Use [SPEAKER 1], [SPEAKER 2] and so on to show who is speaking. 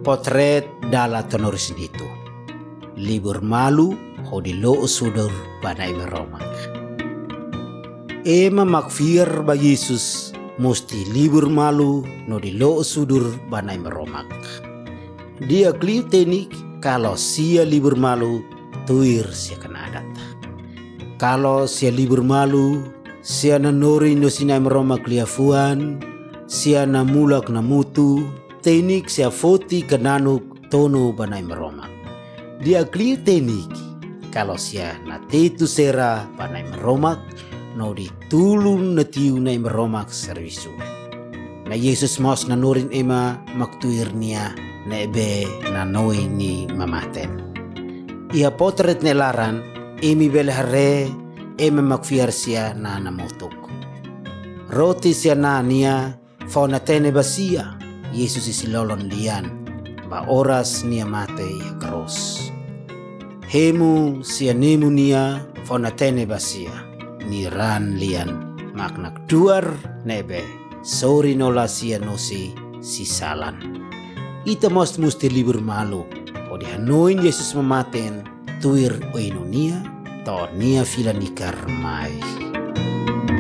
[SPEAKER 1] potret dala tonoris itu. Libur malu ho di loo sudur banai meromak. Ema makfir ba Yesus musti libur malu no di loo sudur banai meromak. Dia kliu tenik kalau sia libur malu tuir sia kenadat. Kalau sia libur malu sia nanori no sinai meromak liafuan, sia namulak namutu, tenik sia foti kenanuk tono banai meromak. Dia kliu tenik kalau sia natetu sera banai meromak no ditulun natiu nai meromak servisu. Na Yesus mos nanurin ema maktuir nia na ebe nanoi ni mamaten. Ia potret nelaran emi belehare ema makfiar sia na namutuk. Roti sia na nia fauna tene basia Yesus isilolon lian ba oras nia mate ia keros. Hemu sia nemu nia fauna tene basia ni ran lian maknak duar nebe sori nola sia nosi si salan. Ita musti libur malu o di hanoin Yesus mematen tuir oinonia to nia filanikar mai.